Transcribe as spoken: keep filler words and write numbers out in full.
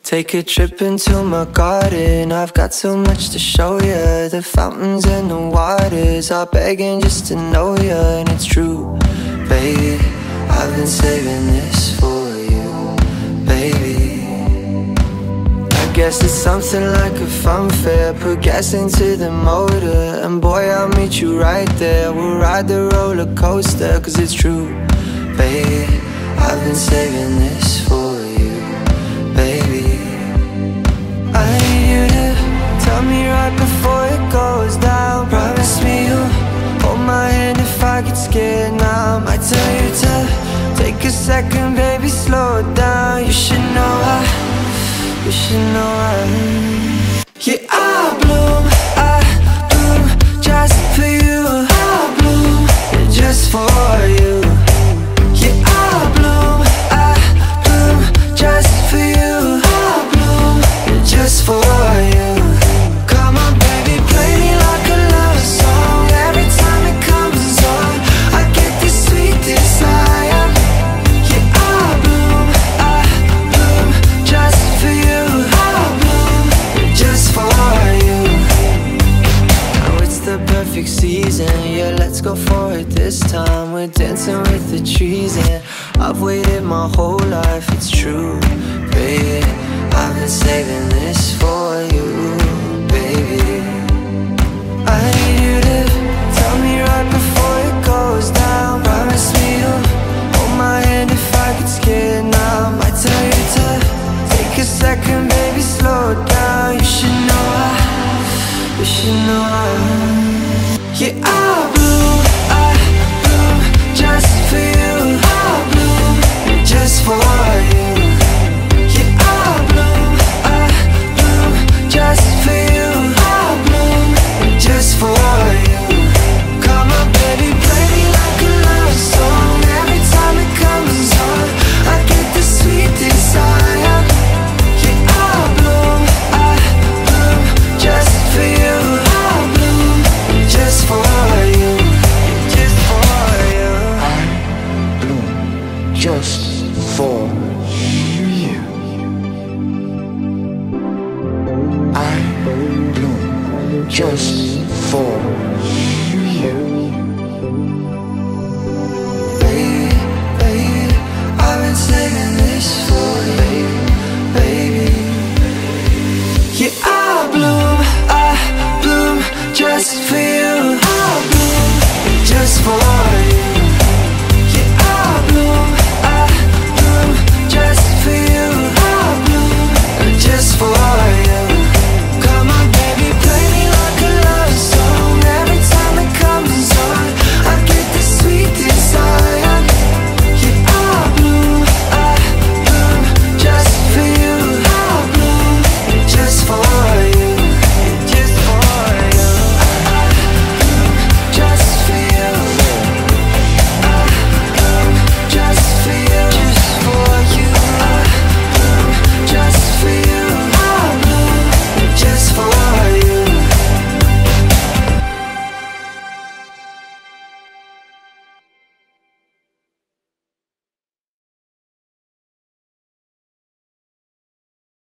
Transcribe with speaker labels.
Speaker 1: Take a trip into my garden, I've got so much to show ya. The fountains and the waters are begging just to know ya. And it's true, baby, I've been saving this for you, baby. I guess it's something like a fun fair, put gas into the motor, and boy, I'll meet you right there. We'll ride the roller coaster, cause it's true, baby, I've been saving this for you, baby. I need you to tell me right before it goes down. Promise me you'll hold my hand if I get scared now. I might tell you to take a second, baby, slow it down. You should know I, you should know I, yeah, I bloom, I bloom just for you. I bloom just for you. Yeah, I bloom, I bloom just for you. I bloom just for you. Come on, baby, play me like a love song. Every time it comes on, I get this sweet desire. Yeah, I bloom, I bloom just for you. I bloom just for you. Now it's the perfect season, yeah, let's go for it this time. We're dancing with the trees and I've waited my whole life, it's true, baby, I've been saving this for you, baby. I need you to tell me right before it goes down. Promise me you'll hold my hand if I get scared now. I might tell you to take a second, baby, slow it down. You should know I, you should know I, yeah, I bloom, I bloom just for you. I bloom just for you. Yeah, I bloom, I bloom just for you. I bloom just for you. Come on, baby, play me like a love song. Every time it comes on, I get this sweet desire. Yeah, I bloom, I bloom just for you. I bloom just for you, just for you.
Speaker 2: I bloom just for you. I bloom just